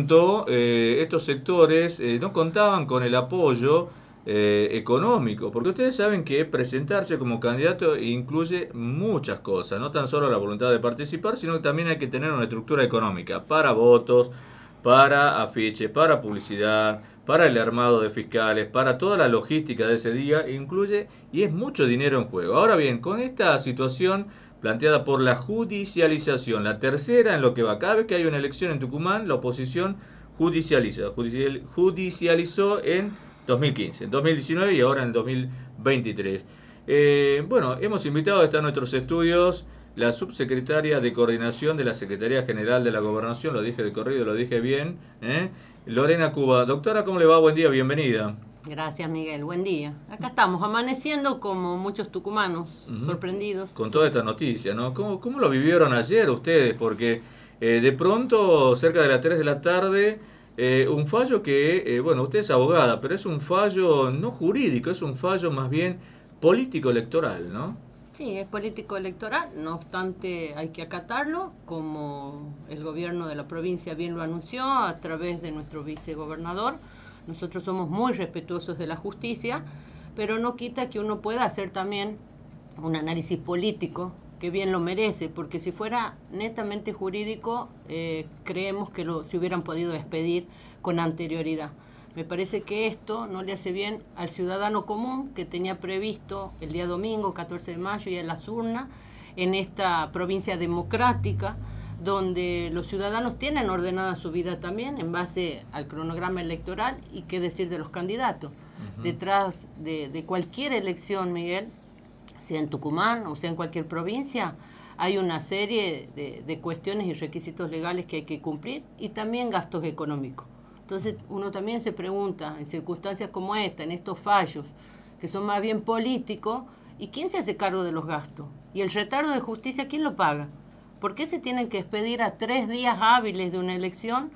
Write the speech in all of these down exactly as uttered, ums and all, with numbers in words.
pronto eh, estos sectores eh, no contaban con el apoyo eh, económico, porque ustedes saben que presentarse como candidato incluye muchas cosas, no tan solo la voluntad de participar, sino que también hay que tener una estructura económica para votos, para afiches, para publicidad, para el armado de fiscales, para toda la logística de ese día, incluye y es mucho dinero en juego. Ahora bien, con esta situación planteada por la judicialización, la tercera en lo que va, cada vez que hay una elección en Tucumán, la oposición judicializa, judicial, judicializó en dos mil quince, en dos mil diecinueve y ahora en dos mil veintitrés. Eh, bueno, hemos invitado a estar en nuestros estudios la subsecretaria de Coordinación de la Secretaría General de la Gobernación, lo dije de corrido, lo dije bien, ¿eh? Lorena Cuba. Doctora, ¿cómo le va? Buen día, bienvenida. Gracias, Miguel. Buen día. Acá estamos, amaneciendo como muchos tucumanos, uh-huh. sorprendidos. Con toda esta noticia, ¿no? ¿Cómo, cómo lo vivieron ayer ustedes? Porque eh, de pronto, cerca de las tres de la tarde, eh, un fallo que, eh, bueno, usted es abogada, pero es un fallo no jurídico, es un fallo más bien político-electoral, ¿no? Sí, es político-electoral, no obstante hay que acatarlo, como el gobierno de la provincia bien lo anunció a través de nuestro vicegobernador. Nosotros somos muy respetuosos de la justicia, pero no quita que uno pueda hacer también un análisis político, que bien lo merece, porque si fuera netamente jurídico, eh, creemos que lo, se hubieran podido expedir con anterioridad. Me parece que esto no le hace bien al ciudadano común que tenía previsto el día domingo, catorce de mayo, ir a las urnas en esta provincia democrática, donde los ciudadanos tienen ordenada su vida también en base al cronograma electoral y qué decir de los candidatos. Uh-huh. Detrás de, de cualquier elección, Miguel, sea en Tucumán o sea en cualquier provincia, hay una serie de, de cuestiones y requisitos legales que hay que cumplir y también gastos económicos. Entonces uno también se pregunta, en circunstancias como esta, en estos fallos, que son más bien políticos, ¿y quién se hace cargo de los gastos? ¿Y el retardo de justicia quién lo paga? ¿Por qué se tienen que expedir a tres días hábiles de una elección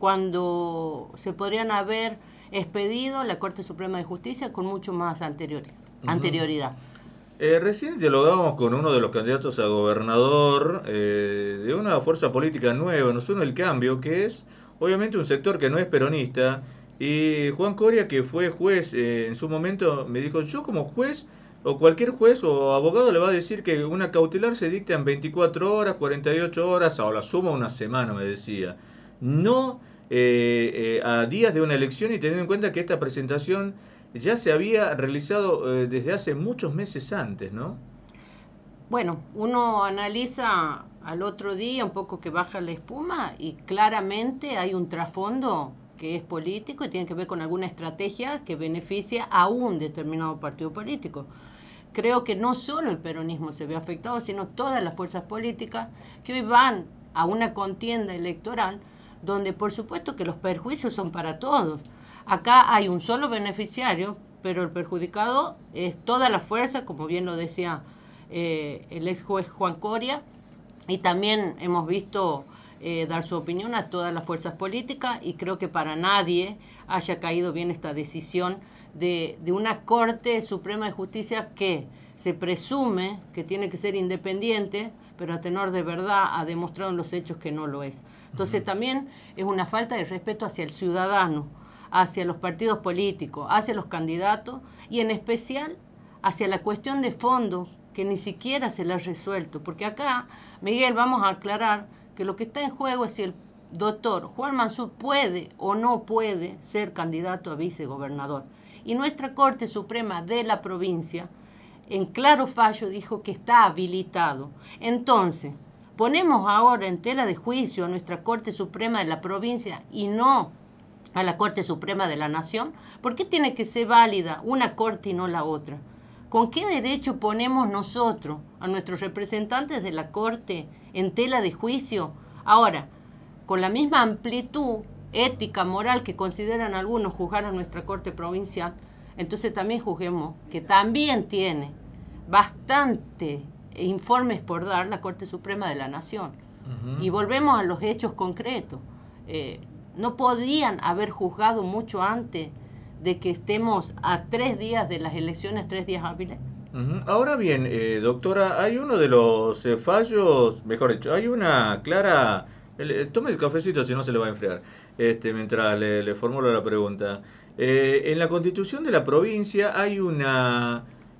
cuando se podrían haber expedido la Corte Suprema de Justicia con mucho más anteriores, uh-huh. anterioridad? Eh, recién dialogábamos con uno de los candidatos a gobernador eh, de una fuerza política nueva, nos une el cambio, que es obviamente un sector que no es peronista, y Juan Coria, que fue juez eh, en su momento, me dijo, yo como juez, o cualquier juez o abogado le va a decir que una cautelar se dicta en veinticuatro horas, cuarenta y ocho horas, o la suma una semana, me decía. No eh, eh, a días de una elección y teniendo en cuenta que esta presentación ya se había realizado eh, desde hace muchos meses antes, ¿no? Bueno, uno analiza al otro día un poco que baja la espuma y claramente hay un trasfondo que es político y tiene que ver con alguna estrategia que beneficia a un determinado partido político. Creo que no solo el peronismo se ve afectado, sino todas las fuerzas políticas que hoy van a una contienda electoral donde por supuesto que los perjuicios son para todos. Acá hay un solo beneficiario, pero el perjudicado es toda la fuerza, como bien lo decía eh, el ex juez Juan Coria, y también hemos visto eh, dar su opinión a todas las fuerzas políticas y creo que para nadie haya caído bien esta decisión de, de una Corte Suprema de Justicia que se presume que tiene que ser independiente, pero a tenor de verdad ha demostrado en los hechos que no lo es. Entonces uh-huh. también es una falta de respeto hacia el ciudadano, hacia los partidos políticos, hacia los candidatos y en especial hacia la cuestión de fondo que ni siquiera se la ha resuelto. Porque acá, Miguel, vamos a aclarar que lo que está en juego es si el doctor Juan Mansur puede o no puede ser candidato a vicegobernador. Y nuestra Corte Suprema de la provincia, en claro fallo, dijo que está habilitado. Entonces, ponemos ahora en tela de juicio a nuestra Corte Suprema de la provincia y no a la Corte Suprema de la Nación. ¿Por qué tiene que ser válida una corte y no la otra? ¿Con qué derecho ponemos nosotros a nuestros representantes de la Corte en tela de juicio? Ahora, con la misma amplitud ética, moral que consideran algunos juzgar a nuestra Corte Provincial, entonces también juzguemos que también tiene bastante informes por dar la Corte Suprema de la Nación. Uh-huh. Y volvemos a los hechos concretos. Eh, no podían haber juzgado mucho antes de que estemos a tres días de las elecciones, tres días hábiles. Uh-huh. Ahora bien, eh, doctora, hay uno de los eh, fallos, mejor dicho, hay una clara... El, tome el cafecito si no se le va a enfriar. este, mientras le, le formulo la pregunta. Eh, en la constitución de la provincia hay una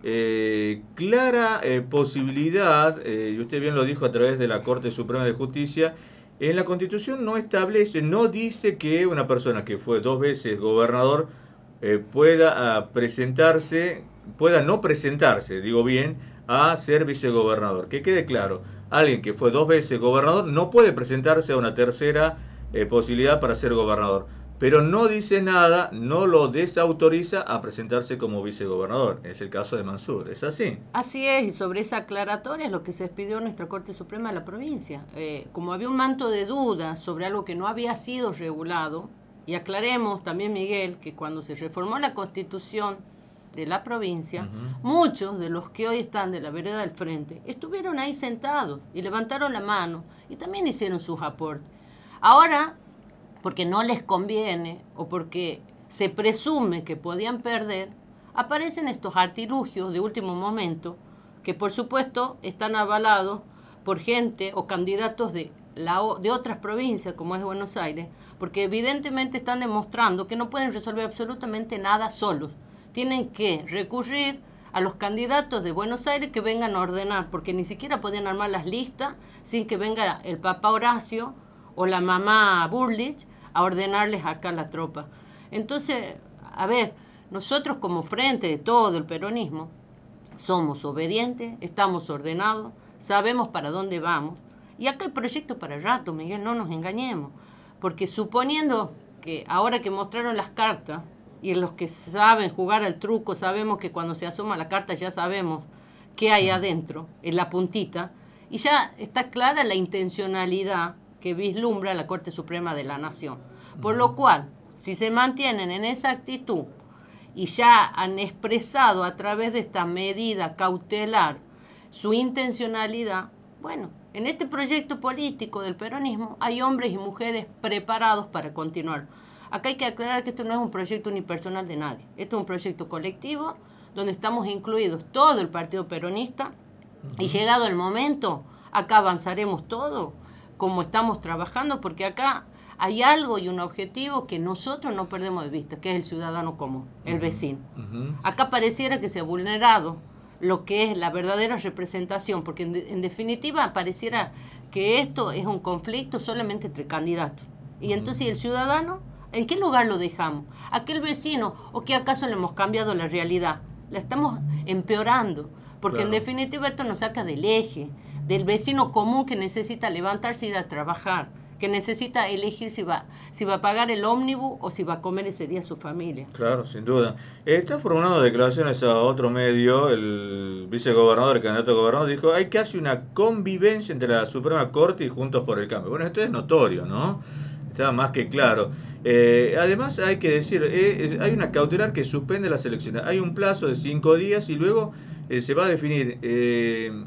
eh, clara eh, posibilidad, eh, y usted bien lo dijo a través de la Corte Suprema de Justicia, en la constitución no establece, no dice que una persona que fue dos veces gobernador eh, pueda uh, presentarse, pueda no presentarse, digo bien, a ser vicegobernador. Que quede claro, alguien que fue dos veces gobernador no puede presentarse a una tercera eh, posibilidad para ser gobernador. Pero no dice nada, no lo desautoriza a presentarse como vicegobernador. Es el caso de Mansur, ¿es así? Así es, y sobre esa aclaratoria es lo que se expidió en nuestra Corte Suprema de la provincia. Eh, como había un manto de dudas sobre algo que no había sido regulado, y aclaremos también, Miguel, que cuando se reformó la Constitución de la provincia, uh-huh. muchos de los que hoy están de la vereda del frente estuvieron ahí sentados y levantaron la mano y también hicieron sus aportes. Ahora, porque no les conviene o porque se presume que podían perder, aparecen estos artilugios de último momento que por supuesto están avalados por gente o candidatos de, la, de otras provincias como es Buenos Aires, porque evidentemente están demostrando que no pueden resolver absolutamente nada solos. Tienen que recurrir a los candidatos de Buenos Aires que vengan a ordenar, porque ni siquiera podían armar las listas sin que venga el papá Horacio o la mamá Burlich a ordenarles acá la tropa. Entonces, a ver, nosotros como frente de todo el peronismo somos obedientes, estamos ordenados, sabemos para dónde vamos, y acá hay proyectos para rato, Miguel, no nos engañemos, porque suponiendo que ahora que mostraron las cartas, y los que saben jugar al truco, sabemos que cuando se asoma la carta ya sabemos qué hay adentro, en la puntita, y ya está clara la intencionalidad que vislumbra la Corte Suprema de la Nación. Por lo cual, si se mantienen en esa actitud y ya han expresado a través de esta medida cautelar su intencionalidad, bueno, en este proyecto político del peronismo hay hombres y mujeres preparados para continuar. Acá hay que aclarar que esto no es un proyecto unipersonal de nadie, esto es un proyecto colectivo donde estamos incluidos todo el partido peronista uh-huh. y llegado el momento, acá avanzaremos todo como estamos trabajando, porque acá hay algo y un objetivo que nosotros no perdemos de vista, que es el ciudadano común, el uh-huh. vecino. Uh-huh. Acá pareciera que se ha vulnerado lo que es la verdadera representación, porque en, de, en definitiva pareciera que esto es un conflicto solamente entre candidatos. Y uh-huh. entonces el ciudadano, ¿en qué lugar lo dejamos? ¿Aquel vecino o que acaso le hemos cambiado la realidad? La estamos empeorando, porque claro. en definitiva esto nos saca del eje, del vecino común que necesita levantarse e ir a trabajar, que necesita elegir si va, si va a pagar el ómnibus o si va a comer ese día su familia. Claro, sin duda. Está formulando declaraciones a otro medio, el vicegobernador, el candidato a gobernador, dijo, hay casi una convivencia entre la Suprema Corte y Juntos por el Cambio. Bueno, esto es notorio, ¿no? Está más que claro. Eh, además hay que decir, eh, hay una cautelar que suspende las elecciones. Hay un plazo de cinco días y luego eh, se va a definir eh,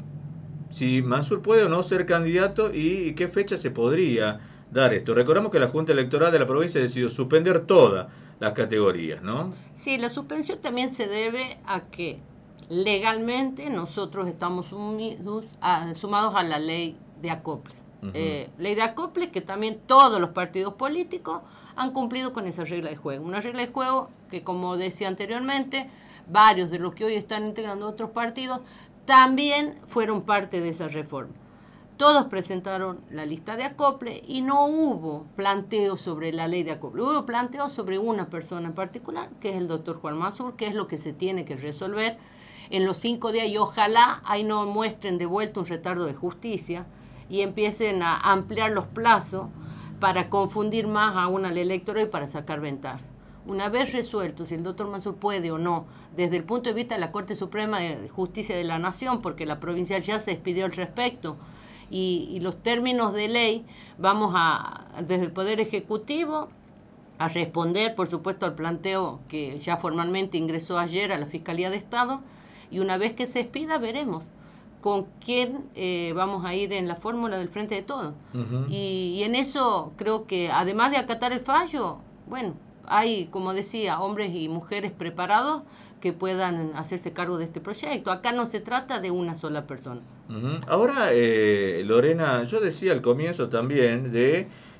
si Mansur puede o no ser candidato y qué fecha se podría dar esto. Recordamos que la Junta Electoral de la provincia decidió suspender todas las categorías, ¿no? Sí, la suspensión también se debe a que legalmente nosotros estamos unidos, a, sumados a la ley de acoples. Uh-huh. Eh, ley de acoples que también todos los partidos políticos han cumplido con esa regla de juego. Una regla de juego que, como decía anteriormente, varios de los que hoy están integrando otros partidos también fueron parte de esa reforma. Todos presentaron la lista de acople y no hubo planteo sobre la ley de acople. Hubo planteo sobre una persona en particular, que es el doctor Juan Mansur, que es lo que se tiene que resolver en los cinco días y ojalá ahí no muestren de vuelta un retardo de justicia y empiecen a ampliar los plazos para confundir más aún al electorado y para sacar ventaja. Una vez resuelto si el doctor Mansur puede o no, desde el punto de vista de la Corte Suprema de Justicia de la Nación, porque la provincial ya se expidió al respecto, y, y los términos de ley, vamos a, desde el Poder Ejecutivo, a responder, por supuesto, al planteo que ya formalmente ingresó ayer a la Fiscalía de Estado, y una vez que se expida, veremos con quién eh, vamos a ir en la fórmula del Frente de Todos. Uh-huh. y, y en eso creo que, además de acatar el fallo, bueno, hay, como decía, hombres y mujeres preparados que puedan hacerse cargo de este proyecto. Acá no se trata de una sola persona. Uh-huh. Ahora, eh, Lorena, yo decía al comienzo también de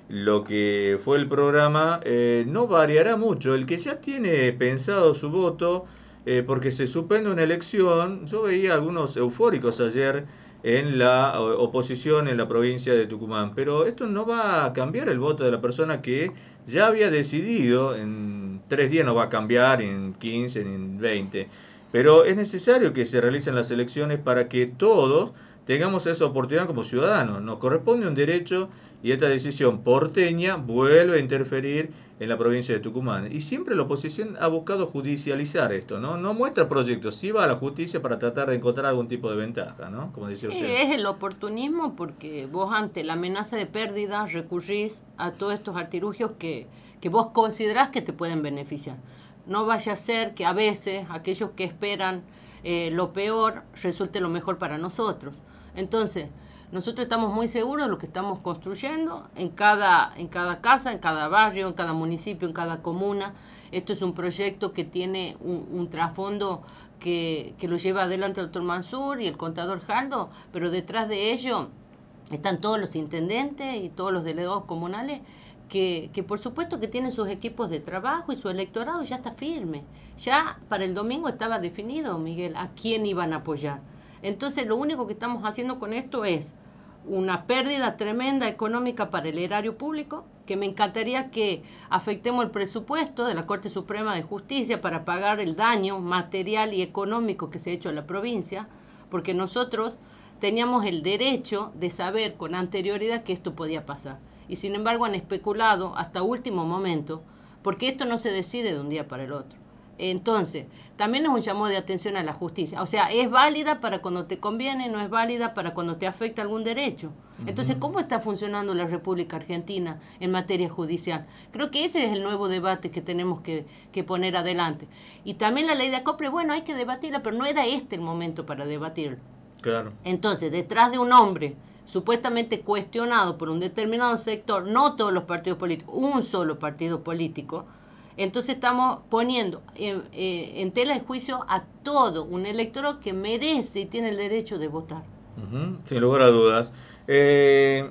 lo que fue el programa, eh, no variará mucho. El que ya tiene pensado su voto, eh, porque se suspende una elección, yo veía algunos eufóricos ayer en la oposición en la provincia de Tucumán, pero esto no va a cambiar el voto de la persona que ya había decidido. En tres días no va a cambiar, en quince, en veinte, pero es necesario que se realicen las elecciones para que todos tengamos esa oportunidad como ciudadanos. Nos corresponde un derecho y esta decisión porteña vuelve a interferir en la provincia de Tucumán. Y siempre la oposición ha buscado judicializar esto, ¿no? No muestra proyectos, sí va a la justicia para tratar de encontrar algún tipo de ventaja, ¿no? Como dice Sí, usted. es el oportunismo porque vos ante la amenaza de pérdida recurrís a todos estos artilugios que, que vos considerás que te pueden beneficiar. No vaya a ser que a veces aquellos que esperan eh, lo peor resulte lo mejor para nosotros. Entonces, nosotros estamos muy seguros de lo que estamos construyendo en cada, en cada casa, en cada barrio, en cada municipio, en cada comuna. Esto es un proyecto que tiene un, un trasfondo que, que lo lleva adelante el doctor Mansur y el contador Jaldo, pero detrás de ello están todos los intendentes y todos los delegados comunales que, que por supuesto que tienen sus equipos de trabajo y su electorado ya está firme. Ya para el domingo estaba definido, Miguel, a quién iban a apoyar. Entonces lo único que estamos haciendo con esto es una pérdida tremenda económica para el erario público, que me encantaría que afectemos el presupuesto de la Corte Suprema de Justicia para pagar el daño material y económico que se ha hecho a la provincia, porque nosotros teníamos el derecho de saber con anterioridad que esto podía pasar. Y sin embargo han especulado hasta último momento, porque esto no se decide de un día para el otro. Entonces, también es un llamado de atención a la justicia. O sea, es válida para cuando te conviene, no es válida para cuando te afecta algún derecho. Entonces, ¿cómo está funcionando la República Argentina en materia judicial? Creo que ese es el nuevo debate que tenemos que, que poner adelante. Y también la ley de acopio, bueno, hay que debatirla, pero no era este el momento para debatirlo. Claro. Entonces, detrás de un hombre supuestamente cuestionado por un determinado sector, no todos los partidos políticos, un solo partido político, entonces estamos poniendo en, en tela de juicio a todo un electorado que merece y tiene el derecho de votar. Uh-huh, sin lugar a dudas. Eh,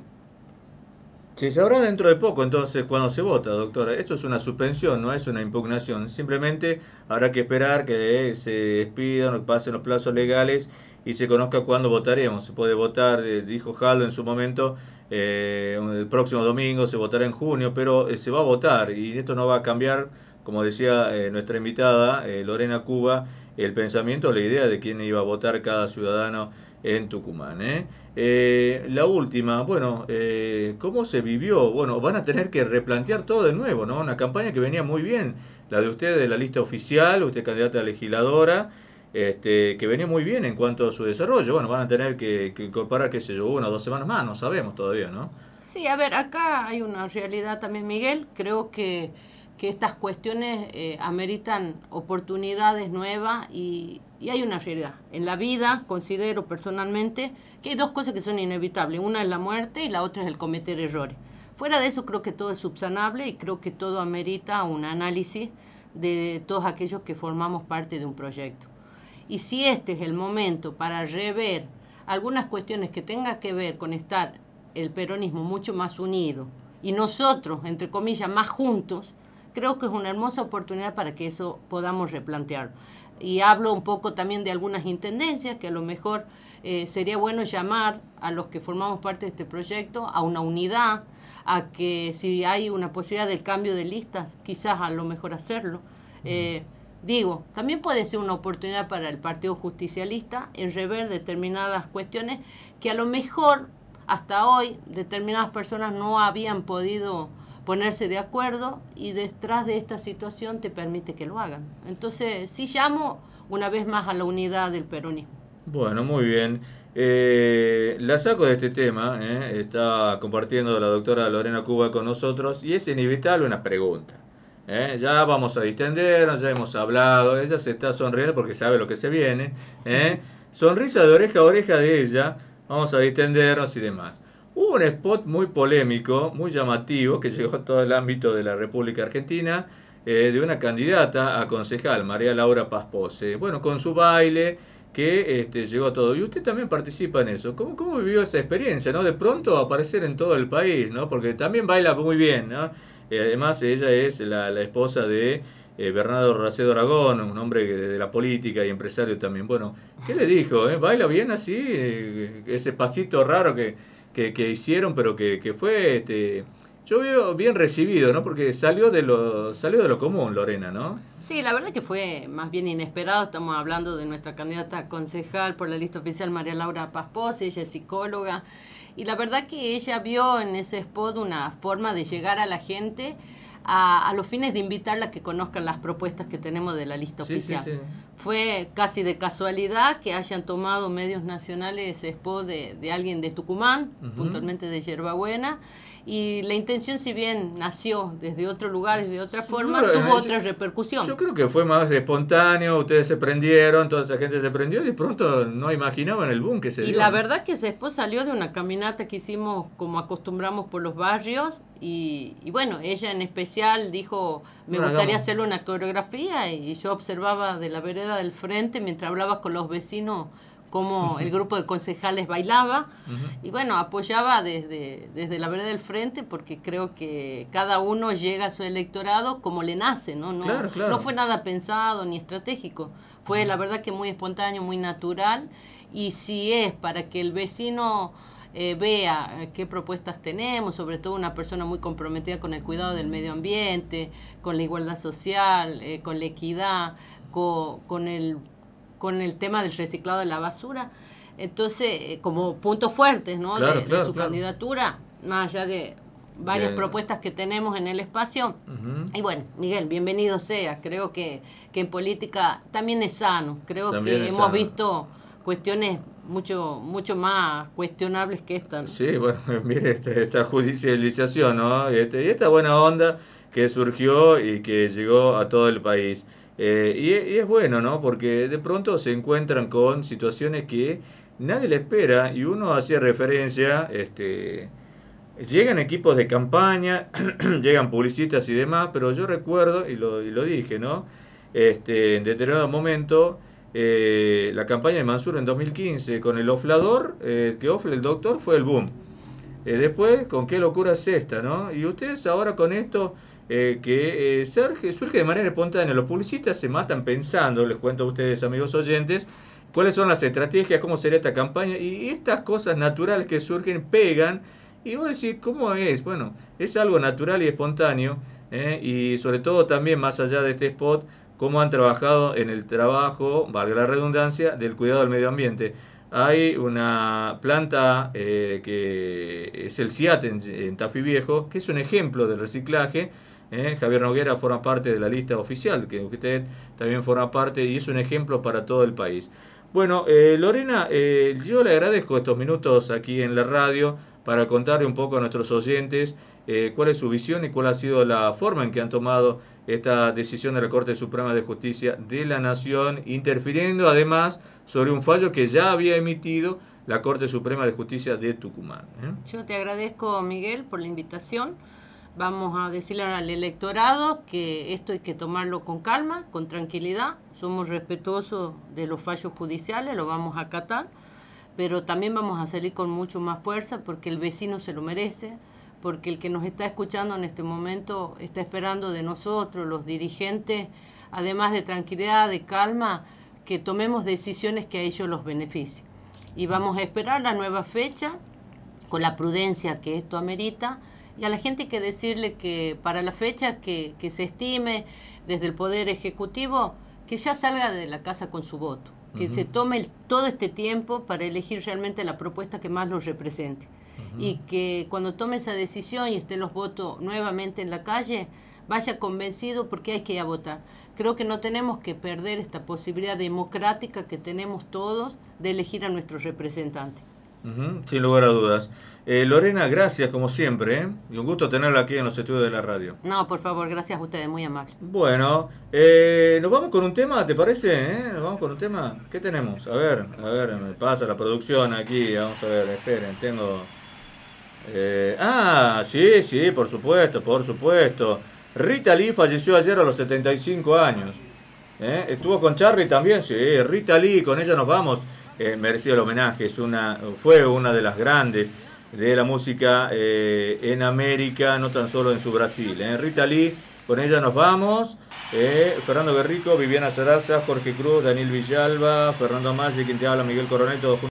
se sabrá dentro de poco entonces cuando se vota, doctora. Esto es una suspensión, no es una impugnación. Simplemente habrá que esperar que se expidan o que pasen los plazos legales y se conozca cuándo votaremos. Se puede votar, eh, dijo Jaldo en su momento, eh, el próximo domingo, se votará en junio, pero eh, se va a votar y esto no va a cambiar, como decía eh, nuestra invitada, eh, Lorena Cuba, el pensamiento o la idea de quién iba a votar cada ciudadano en Tucumán. ¿eh? Eh, la última, bueno, eh, ¿cómo se vivió? Bueno, van a tener que replantear todo de nuevo, ¿no? Una campaña que venía muy bien, la de usted de la lista oficial, usted candidata a legisladora, Este, que venía muy bien en cuanto a su desarrollo. Bueno, van a tener que, que incorporar, qué sé yo, una o dos semanas más, no sabemos todavía, ¿no? Sí, a ver, acá hay una realidad también, Miguel. Creo que, que estas cuestiones eh, ameritan oportunidades nuevas y, y hay una realidad. En la vida, considero personalmente que hay dos cosas que son inevitables. Una es la muerte y la otra es el cometer errores. Fuera de eso, creo que todo es subsanable y creo que todo amerita un análisis de todos aquellos que formamos parte de un proyecto. Y si este es el momento para rever algunas cuestiones que tengan que ver con estar el peronismo mucho más unido y nosotros, entre comillas, más juntos, creo que es una hermosa oportunidad para que eso podamos replantearlo. Y hablo un poco también de algunas intendencias que a lo mejor eh, sería bueno llamar a los que formamos parte de este proyecto a una unidad, a que si hay una posibilidad del cambio de listas, quizás a lo mejor hacerlo. Eh, Digo, también puede ser una oportunidad para el Partido Justicialista en rever determinadas cuestiones que a lo mejor hasta hoy determinadas personas no habían podido ponerse de acuerdo y detrás de esta situación te permite que lo hagan. Entonces, sí llamo una vez más a la unidad del peronismo. Bueno, muy bien. Eh, la saco de este tema, eh, está compartiendo la doctora Lorena Cuba con nosotros y es inevitable una pregunta. ¿Eh? Ya vamos a distendernos, ya hemos hablado, ella se está sonriendo porque sabe lo que se viene. ¿eh? Sonrisa de oreja a oreja de ella, vamos a distendernos y demás. Hubo un spot muy polémico, muy llamativo, que llegó a todo el ámbito de la República Argentina, eh, de una candidata a concejal, María Laura Paspose. Bueno, con su baile, que este, llegó a todo. Y usted también participa en eso. ¿Cómo, cómo vivió esa experiencia, ¿no? De pronto aparecer en todo el país, ¿no? Porque también baila muy bien, ¿no? Eh, además, ella es la, la esposa de eh, Bernardo Racedo Aragón, un hombre de, de la política y empresario también. Bueno, ¿qué le dijo? Eh? ¿Baila bien así? Eh, ese pasito raro que, que, que hicieron, pero que, que fue... Este, yo veo bien recibido, ¿no? Porque salió de lo salió de lo común, Lorena, ¿no? Sí, la verdad que fue más bien inesperado. Estamos hablando de nuestra candidata a concejal por la lista oficial, María Laura Paspós. Ella es psicóloga. Y la verdad que ella vio en ese spot una forma de llegar a la gente a, a los fines de invitarla a que conozcan las propuestas que tenemos de la lista sí, oficial. Sí, sí. Fue casi de casualidad que hayan tomado medios nacionales ese spot de, de alguien de Tucumán, uh-huh. puntualmente de Yerbabuena. Y la intención, si bien nació desde otro lugar, de otra forma, claro, tuvo yo, otra repercusión. Yo creo que fue más espontáneo, ustedes se prendieron, toda esa gente se prendió y de pronto no imaginaban el boom que se y dio. Y la verdad que después salió de una caminata que hicimos como acostumbramos por los barrios y, y bueno, ella en especial dijo, me bueno, gustaría hagamos. hacerle una coreografía y yo observaba de la vereda del frente mientras hablaba con los vecinos cómo uh-huh. el grupo de concejales bailaba uh-huh. y bueno, apoyaba desde, desde la vereda del frente porque creo que cada uno llega a su electorado como le nace, ¿no? No, claro, claro. no fue nada pensado ni estratégico, fue uh-huh. la verdad que muy espontáneo, muy natural y si es para que el vecino eh, vea qué propuestas tenemos, sobre todo una persona muy comprometida con el cuidado del medio ambiente, con la igualdad social, eh, con la equidad, con, con el con el tema del reciclado de la basura. Entonces, eh, como puntos fuertes, ¿no? Claro, de, claro, de su claro. candidatura, más allá de varias Bien. propuestas que tenemos en el espacio. Uh-huh. Y bueno, Miguel, bienvenido sea. Creo que, que en política también es sano. Creo también que hemos sano. visto cuestiones mucho mucho más cuestionables que esta, ¿no? Sí, bueno, mire esta, esta judicialización, ¿no? Y, este, y esta buena onda que surgió y que llegó a todo el país. Eh, y, y es bueno, ¿no? Porque de pronto se encuentran con situaciones que nadie le espera y uno hacía referencia, este, llegan equipos de campaña, llegan publicistas y demás, pero yo recuerdo, y lo, y lo dije, ¿no? Este, en determinado momento, eh, la campaña de Mansur en dos mil quince con el oflador, eh, que ofla el doctor, fue el boom. Eh, después, ¿con qué locura es esta, no? Y ustedes ahora con esto... Eh, que eh, surge, surge de manera espontánea. Los publicistas se matan pensando, les cuento a ustedes, amigos oyentes, cuáles son las estrategias, cómo sería esta campaña, y estas cosas naturales que surgen pegan, y vos decís, ¿cómo es? Bueno, es algo natural y espontáneo, eh, y sobre todo también, más allá de este spot, cómo han trabajado en el trabajo, valga la redundancia, del cuidado del medio ambiente. Hay una planta eh, que es el CIAT en, en Tafí Viejo, que es un ejemplo del reciclaje. Eh, Javier Noguera forma parte de la lista oficial, que usted también forma parte y es un ejemplo para todo el país. Bueno, eh, Lorena, eh, yo le agradezco estos minutos aquí en la radio para contarle un poco a nuestros oyentes eh, cuál es su visión y cuál ha sido la forma en que han tomado esta decisión de la Corte Suprema de Justicia de la Nación, interfiriendo además sobre un fallo que ya había emitido la Corte Suprema de Justicia de Tucumán. ¿eh? Yo te agradezco, Miguel, por la invitación. Vamos a decirle al electorado que esto hay que tomarlo con calma, con tranquilidad. Somos respetuosos de los fallos judiciales, lo vamos a acatar, pero también vamos a salir con mucho más fuerza porque el vecino se lo merece, porque el que nos está escuchando en este momento está esperando de nosotros, los dirigentes, además de tranquilidad, de calma, que tomemos decisiones que a ellos los beneficien. Y vamos a esperar la nueva fecha con la prudencia que esto amerita. Y a la gente hay que decirle que para la fecha que, que se estime desde el Poder Ejecutivo, que ya salga de la casa con su voto, que uh-huh. se tome el, todo este tiempo para elegir realmente la propuesta que más los represente. Uh-huh. Y que cuando tome esa decisión y estén los votos nuevamente en la calle, vaya convencido porque hay que ir a votar. Creo que no tenemos que perder esta posibilidad democrática que tenemos todos de elegir a nuestros representantes. Uh-huh, sin lugar a dudas. Eh, Lorena, gracias como siempre, ¿eh? Y un gusto tenerla aquí en los estudios de la radio. No, por favor, gracias a ustedes, muy amables. Bueno, eh, nos vamos con un tema, ¿te parece? ¿Eh? Nos vamos con un tema. ¿Qué tenemos? A ver, a ver, me pasa la producción aquí, vamos a ver, esperen, tengo... Eh, ah, sí, sí, por supuesto, por supuesto. Rita Lee falleció ayer a los setenta y cinco años. ¿Eh? Estuvo con Charly también, sí, Rita Lee, con ella nos vamos. Eh, merecido el homenaje, es una, fue una de las grandes de la música eh, en América, no tan solo en su Brasil. ¿eh? Rita Lee, con ella nos vamos. Eh, Fernando Guerrico, Viviana Saraza, Jorge Cruz, Daniel Villalba, Fernando Maggi, quien te habla, Miguel Coronel, todos juntos.